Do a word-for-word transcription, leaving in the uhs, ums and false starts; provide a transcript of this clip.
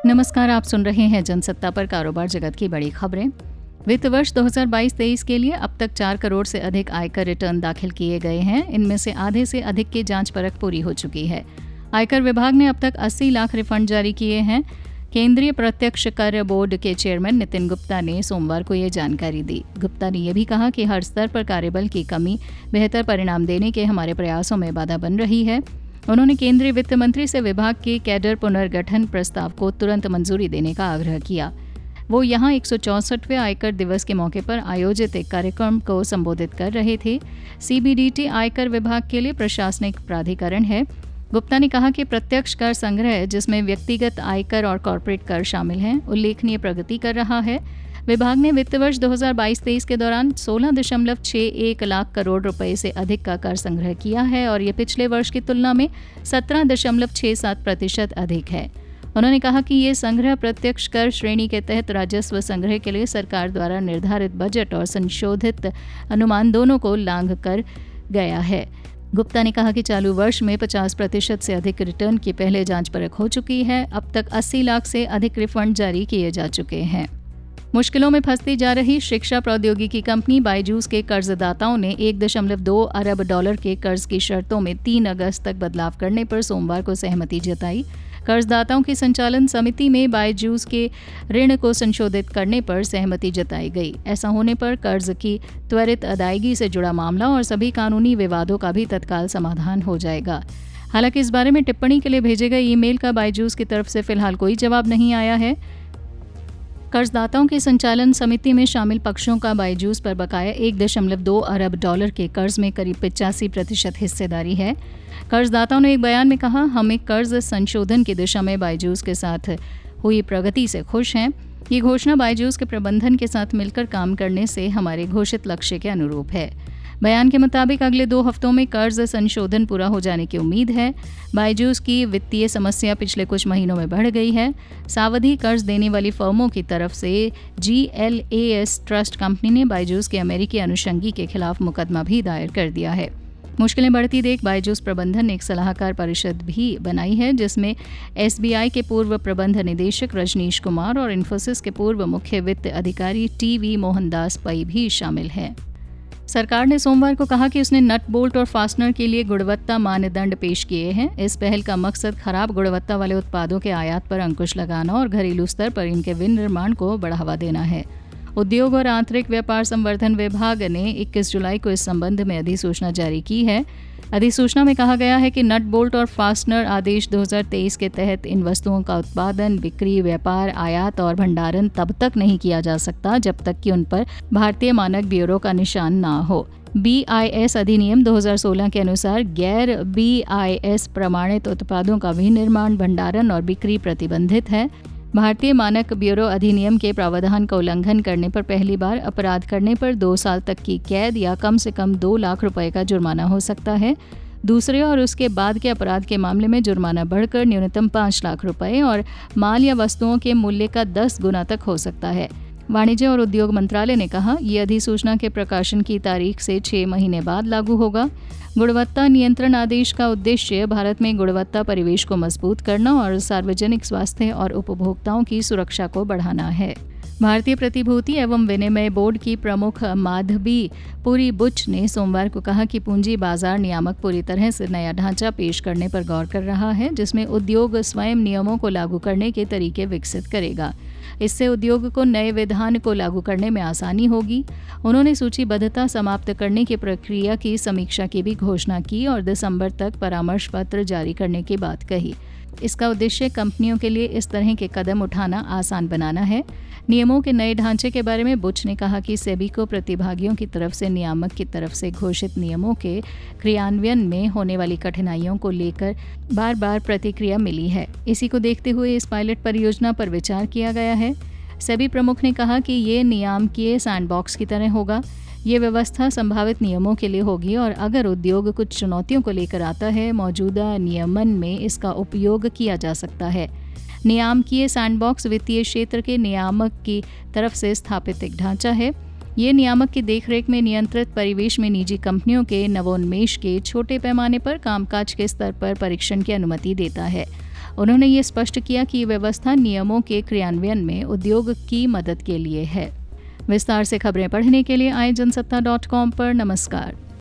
नमस्कार, आप सुन रहे हैं जनसत्ता पर कारोबार जगत की बड़ी खबरें। वित्त वर्ष दो हज़ार बाईस तेईस के लिए अब तक चार करोड़ से अधिक आयकर रिटर्न दाखिल किए गए हैं। इनमें से आधे से अधिक की जांच परख पूरी हो चुकी है। आयकर विभाग ने अब तक अस्सी लाख रिफंड जारी किए हैं। केंद्रीय प्रत्यक्ष कर बोर्ड के चेयरमैन नितिन गुप्ता ने सोमवार को ये जानकारी दी। गुप्ता ने यह भी कहा कि हर स्तर पर कार्यबल की कमी बेहतर परिणाम देने के हमारे प्रयासों में बाधा बन रही है। उन्होंने केंद्रीय वित्त मंत्री से विभाग के कैडर पुनर्गठन प्रस्ताव को तुरंत मंजूरी देने का आग्रह किया। वो यहां एक सौ चौंसठवें आयकर दिवस के मौके पर आयोजित एक कार्यक्रम को संबोधित कर रहे थे। सीबीडीटी आयकर विभाग के लिए प्रशासनिक प्राधिकरण है। गुप्ता ने कहा कि प्रत्यक्ष कर संग्रह, जिसमें व्यक्तिगत आयकर और कॉर्पोरेट कर शामिल हैं, उल्लेखनीय प्रगति कर रहा है। विभाग ने वित्त वर्ष दो हज़ार बाईस तेईस के दौरान सोलह दशमलव छह एक लाख करोड़ रुपए से अधिक का कर संग्रह किया है और ये पिछले वर्ष की तुलना में सत्रह दशमलव छह सात प्रतिशत अधिक है। उन्होंने कहा कि ये संग्रह प्रत्यक्ष कर श्रेणी के तहत राजस्व संग्रह के लिए सरकार द्वारा निर्धारित बजट और संशोधित अनुमान दोनों को लांघ कर गया है। गुप्ता ने कहा कि चालू वर्ष में पचास प्रतिशत से अधिक रिटर्न की पहले जांच परख हो चुकी है। अब तक अस्सी लाख से अधिक रिफंड जारी किए जा चुके हैं। मुश्किलों में फंसती जा रही शिक्षा प्रौद्योगिकी कंपनी बायजूस के कर्जदाताओं ने एक दशमलव दो अरब डॉलर के कर्ज की शर्तों में तीन अगस्त तक बदलाव करने पर सोमवार को सहमति जताई। कर्जदाताओं की संचालन समिति में बायजूस के ऋण को संशोधित करने पर सहमति जताई गई। ऐसा होने पर कर्ज की त्वरित अदायगी से जुड़ा मामला और सभी कानूनी विवादों का भी तत्काल समाधान हो जाएगा। हालांकि इस बारे में टिप्पणी के लिए भेजे गए ईमेल का बायजूस की तरफ से फिलहाल कोई जवाब नहीं आया है। कर्जदाताओं की संचालन समिति में शामिल पक्षों का बायजूस पर बकाया एक दशमलव दो अरब डॉलर के कर्ज में करीब पचासी प्रतिशत हिस्सेदारी है। कर्जदाताओं ने एक बयान में कहा, हम एक कर्ज संशोधन की दिशा में बायजूस के साथ हुई प्रगति से खुश हैं। ये घोषणा बायजूस के प्रबंधन के साथ मिलकर काम करने से हमारे घोषित लक्ष्य के अनुरूप है। बयान के मुताबिक अगले दो हफ्तों में कर्ज संशोधन पूरा हो जाने की उम्मीद है। बायजूस की वित्तीय समस्या पिछले कुछ महीनों में बढ़ गई है। सावधि कर्ज देने वाली फर्मों की तरफ से G L A S trust company ने बायजूस के अमेरिकी अनुषंगी के खिलाफ मुकदमा भी दायर कर दिया है। मुश्किलें बढ़ती देख बायजूस प्रबंधन ने एक सलाहकार परिषद भी बनाई है, जिसमें एस बी आई के पूर्व प्रबंध निदेशक रजनीश कुमार और इन्फोसिस के पूर्व मुख्य वित्त अधिकारी टी वी मोहनदास पई भी शामिल हैं। सरकार ने सोमवार को कहा कि उसने नट बोल्ट और फास्टनर के लिए गुणवत्ता मानदंड पेश किए हैं। इस पहल का मकसद खराब गुणवत्ता वाले उत्पादों के आयात पर अंकुश लगाना और घरेलू स्तर पर इनके विनिर्माण को बढ़ावा देना है। उद्योग और आंतरिक व्यापार संवर्धन विभाग ने इक्कीस जुलाई को इस संबंध में अधिसूचना जारी की है। अधिसूचना में कहा गया है कि नट बोल्ट और फास्टनर आदेश दो हज़ार तेईस के तहत इन वस्तुओं का उत्पादन, बिक्री, व्यापार, आयात और भंडारण तब तक नहीं किया जा सकता जब तक कि उन पर भारतीय मानक ब्यूरो का निशान ना हो। बी आई एस अधिनियम दो हज़ार सोलह के अनुसार गैर बी आई एस प्रमाणित उत्पादों का विनिर्माण, भंडारण और बिक्री प्रतिबंधित है। भारतीय मानक ब्यूरो अधिनियम के प्रावधान का उल्लंघन करने पर पहली बार अपराध करने पर दो साल तक की कैद या कम से कम दो लाख रुपए का जुर्माना हो सकता है। दूसरे और उसके बाद के अपराध के मामले में जुर्माना बढ़कर न्यूनतम पाँच लाख रुपए और माल या वस्तुओं के मूल्य का दस गुना तक हो सकता है। वाणिज्य और उद्योग मंत्रालय ने कहा, ये अधिसूचना के प्रकाशन की तारीख से छह महीने बाद लागू होगा। गुणवत्ता नियंत्रण आदेश का उद्देश्य भारत में गुणवत्ता परिवेश को मजबूत करना और सार्वजनिक स्वास्थ्य और उपभोक्ताओं की सुरक्षा को बढ़ाना है। भारतीय प्रतिभूति एवं विनिमय बोर्ड की प्रमुख माधवी पुरी बुच ने सोमवार को कहा कि पूंजी बाजार नियामक पूरी तरह से नया ढांचा पेश करने पर गौर कर रहा है, जिसमें उद्योग स्वयं नियमों को लागू करने के तरीके विकसित करेगा। इससे उद्योग को नए विधान को लागू करने में आसानी होगी। उन्होंने सूचीबद्धता समाप्त करने की प्रक्रिया की समीक्षा की भी घोषणा की और दिसंबर तक परामर्श पत्र जारी करने की बात कही। इसका उद्देश्य कंपनियों के लिए इस तरह के कदम उठाना आसान बनाना है। नियमों के नए ढांचे के बारे में बुच ने कहा कि सेबी को प्रतिभागियों की तरफ से नियामक की तरफ से घोषित नियमों के क्रियान्वयन में होने वाली कठिनाइयों को लेकर बार बार प्रतिक्रिया मिली है। इसी को देखते हुए इस पायलट परियोजना पर विचार किया गया है। सेबी प्रमुख ने कहा कि ये नियामकीय सैंडबॉक्स की तरह होगा। ये व्यवस्था संभावित नियमों के लिए होगी और अगर उद्योग कुछ चुनौतियों को लेकर आता है, मौजूदा नियमन में इसका उपयोग किया जा सकता है। नियामकीय सैंडबॉक्स वित्तीय क्षेत्र के नियामक की तरफ से स्थापित एक ढांचा है। ये नियामक की देखरेख में नियंत्रित परिवेश में निजी कंपनियों के नवोन्मेष के छोटे पैमाने पर कामकाज के स्तर पर परीक्षण की अनुमति देता है। उन्होंने ये स्पष्ट किया कि व्यवस्था नियमों के क्रियान्वयन में उद्योग की मदद के लिए है। विस्तार से खबरें पढ़ने के लिए आए जनसत्ता डॉट कॉम पर नमस्कार।